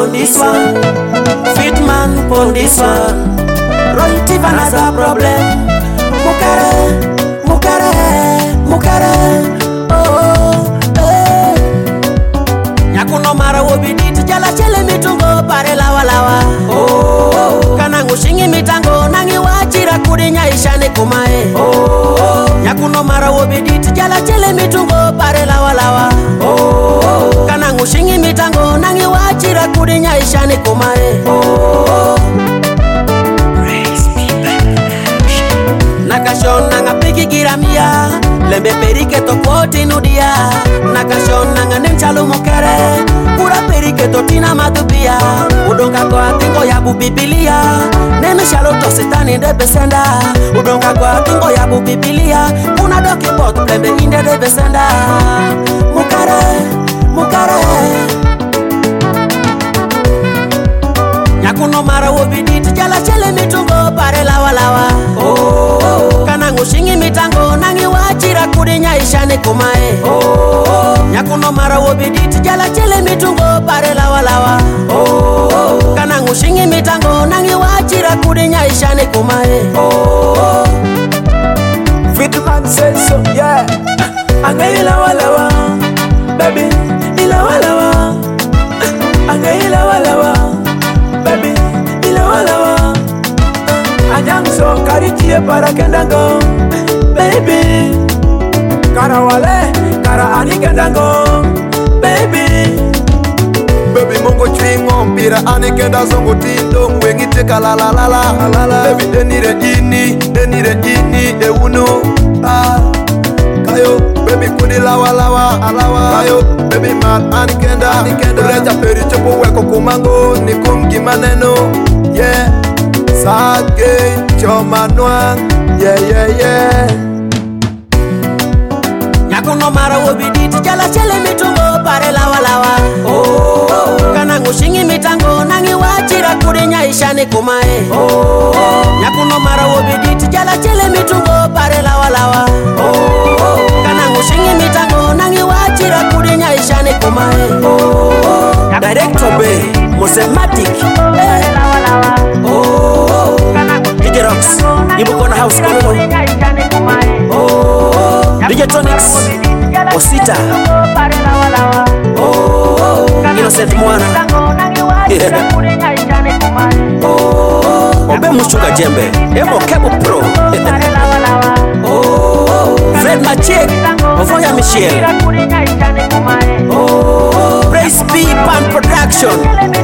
on this one, Fitman on this one. Royalty another problem. Mukare, oh, eh. Nyakuno mara wobiditi jala chele mitungo pare lawa. Oh, kana ngushingi mitango nangi wachira kudinya ishane kumae. Oh, nyakuno mara wobiditi jala chele mitungo pare lawa. Oh, kana ngushingi mitango nangi wachira kudinya ishane kumae. Oh, nakashona ngapiki giramia lembe perike to koti nudia nakashona ngane mchalo mukere pura perike to tina matubia udonga kwa tingo ya bubibilia nene shalo to setani de besenda udonga kwa tingo ya bubibilia una doki bot lembe inde de besenda mukare nyakuno mara wobiditi jala chele mitungo pare lawa. Oh, kana ngushingi mitango nangi wachira kudinya ishane kumae. Oh, nyakuno mara wobiditi jala chele mitungo pare lawa. Oh, kana ngushingi mitango nangi wachira kudinya ishane kumae. Oh, Fitman says so, yeah. Angai lawa, baby, ilawa. Angai lawa, baby, ilawa. Anyang so karichie para kendango, baby. Karawale, kara ani kendango, baby. Baby mongo chingo mpira ani kenda zongo tindo mwengi teka la. Baby denire ini ewuno. Kayo baby kudi lawa. Kayo baby man ani kenda. Reja peri chopo weko kumango ni kumgi maneno. Yeah. Sake choma noang, yeah. Nyakuno mara wobiditi jala chele mitungo pare lawa. Oh, kana ngushingi mitango nangi wachira kudinya ishane kumae. Oh, nyakuno mara wobiditi jala chele mitungo pare lawa. Oh, kana ngushingi mitango nangi wachira kudinya ishane kumae. Oh, Director B, Mosematic. Oh, DJ Rocks, Ibukona House Kololo. Oh, DJ Tonics, Osita. Oh, Innocent Mwana. Yeah. Oh, Obe Mushuka Jembe, Emo Kebo Pro. Oh, Fred Machek, Ovoya Michelle. Oh, Praise B Pan Production.